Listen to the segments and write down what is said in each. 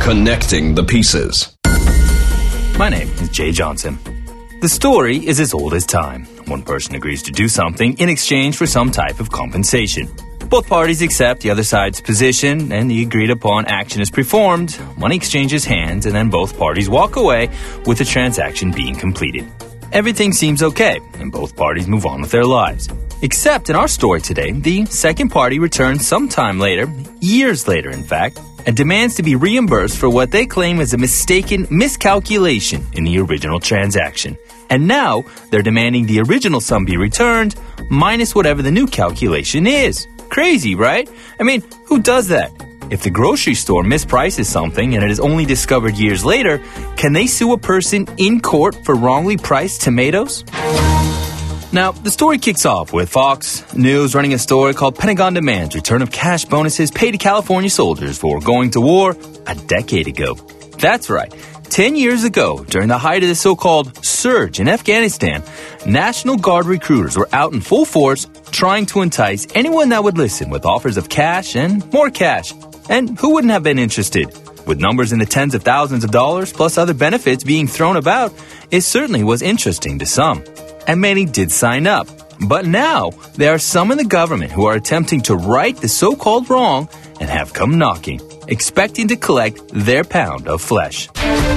Connecting the pieces. My name is Jay Johnson. The story is as old as time. One person agrees to do something in exchange for some type of compensation. Both parties accept the other side's position, and the agreed upon action is performed. Money exchanges hands, and then both parties walk away with the transaction being completed. Everything seems okay, and both parties move on with their lives. Except in our story today, the second party returns sometime later, years later in fact, and demands to be reimbursed for what they claim is a mistaken miscalculation in the original transaction. And now, they're demanding the original sum be returned, minus whatever the new calculation is. Crazy, right? I mean, who does that? If the grocery store misprices something and it is only discovered years later, can they sue a person in court for wrongly priced tomatoes? Now, the story kicks off with Fox News running a story called Pentagon Demands Return of Cash Bonuses Paid to California Soldiers for Going to War a decade ago. That's right. 10 years ago, during the height of the so-called surge in Afghanistan, National Guard recruiters were out in full force trying to entice anyone that would listen with offers of cash and more cash. And who wouldn't have been interested? With numbers in the tens of thousands of dollars plus other benefits being thrown about, it certainly was interesting to some. And many did sign up. But now, there are some in the government who are attempting to right the so-called wrong and have come knocking, expecting to collect their pound of flesh.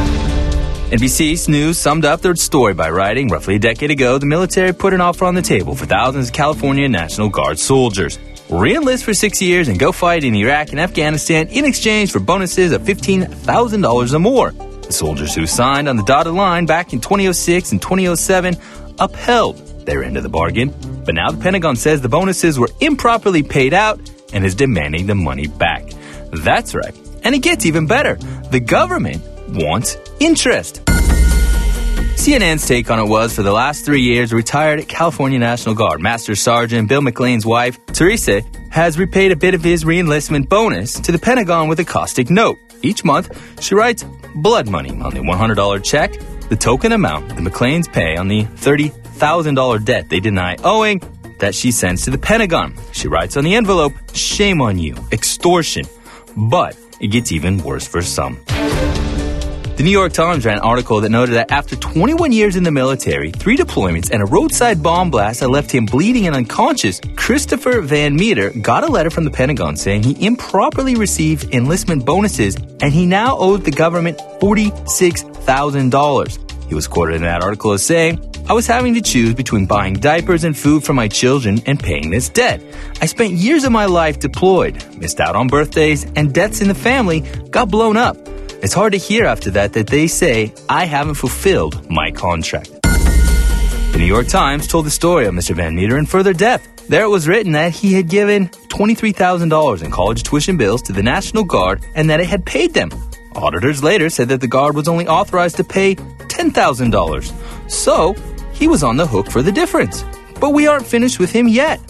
NBC News summed up their story by writing, roughly a decade ago, the military put an offer on the table for thousands of California National Guard soldiers. Re-enlist for 6 years and go fight in Iraq and Afghanistan in exchange for bonuses of $15,000 or more. The soldiers who signed on the dotted line back in 2006 and 2007 upheld their end of the bargain. But now the Pentagon says the bonuses were improperly paid out and is demanding the money back. That's right. And it gets even better. The government wants interest. CNN's take on it was, for the last 3 years, retired California National Guard Master Sergeant Bill McLean's wife, Teresa, has repaid a bit of his re-enlistment bonus to the Pentagon with a caustic note. Each month, she writes blood money on the $100 check, the token amount the McLeans pay on the $30,000 debt they deny owing, that she sends to the Pentagon. She writes on the envelope, "Shame on you, extortion." But it gets even worse for some. The New York Times ran an article that noted that after 21 years in the military, 3 deployments, and a roadside bomb blast that left him bleeding and unconscious, Christopher Van Meter got a letter from the Pentagon saying he improperly received enlistment bonuses and he now owed the government $46,000. He was quoted in that article as saying, "I was having to choose between buying diapers and food for my children and paying this debt. I spent years of my life deployed, missed out on birthdays, and debts in the family got blown up. It's hard to hear after that they say I haven't fulfilled my contract." The New York Times told the story of Mr. Van Meter in further depth. There it was written that he had given $23,000 in college tuition bills to the National Guard and that it had paid them. Auditors later said that the Guard was only authorized to pay $10,000. So, he was on the hook for the difference. But we aren't finished with him yet.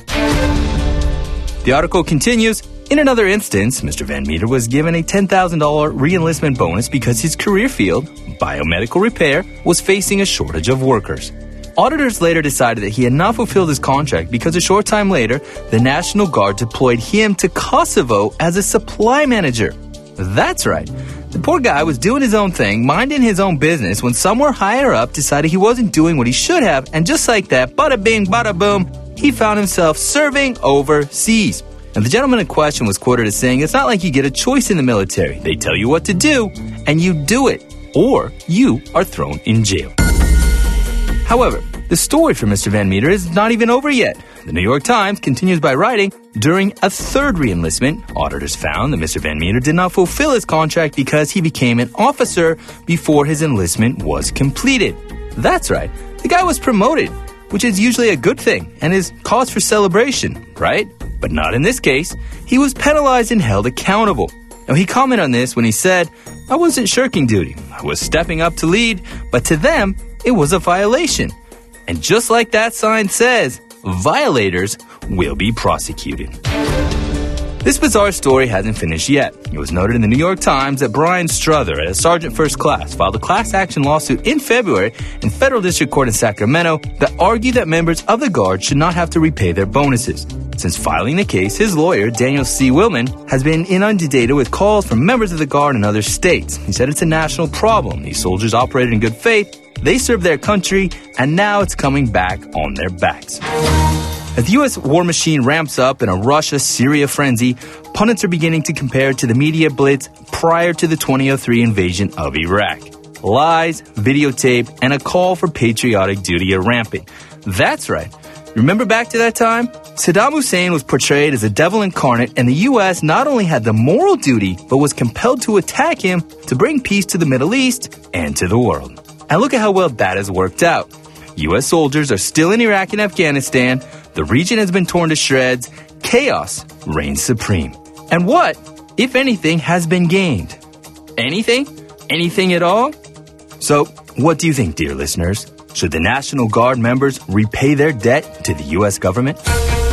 The article continues, in another instance, Mr. Van Meter was given a $10,000 re-enlistment bonus because his career field, biomedical repair, was facing a shortage of workers. Auditors later decided that he had not fulfilled his contract because a short time later, the National Guard deployed him to Kosovo as a supply manager. That's right. The poor guy was doing his own thing, minding his own business, when somewhere higher up decided he wasn't doing what he should have, and just like that, bada bing, bada boom, he found himself serving overseas. And the gentleman in question was quoted as saying, "It's not like you get a choice in the military. They tell you what to do, and you do it, or you are thrown in jail." However, the story for Mr. Van Meter is not even over yet. The New York Times continues by writing, during a third re-enlistment, auditors found that Mr. Van Meter did not fulfill his contract because he became an officer before his enlistment was completed. That's right, the guy was promoted, which is usually a good thing and is cause for celebration, right? But not in this case. He was penalized and held accountable. Now, he commented on this when he said, "I wasn't shirking duty. I was stepping up to lead, but to them, it was a violation." And just like that sign says, violators will be prosecuted. This bizarre story hasn't finished yet. It was noted in the New York Times that Brian Struther, a sergeant first class, filed a class action lawsuit in February in Federal District Court in Sacramento that argued that members of the Guard should not have to repay their bonuses. Since filing the case, his lawyer, Daniel C. Willman, has been inundated with calls from members of the Guard in other states. He said it's a national problem. These soldiers operated in good faith, they served their country, and now it's coming back on their backs. As the U.S. war machine ramps up in a Russia-Syria frenzy, pundits are beginning to compare it to the media blitz prior to the 2003 invasion of Iraq. Lies, videotape, and a call for patriotic duty are rampant. That's right. Remember back to that time? Saddam Hussein was portrayed as a devil incarnate, and the U.S. not only had the moral duty, but was compelled to attack him to bring peace to the Middle East and to the world. And look at how well that has worked out. U.S. soldiers are still in Iraq and Afghanistan. The region has been torn to shreds. Chaos reigns supreme. And what, if anything, has been gained? Anything? Anything at all? So, what do you think, dear listeners? Should the National Guard members repay their debt to the U.S. government?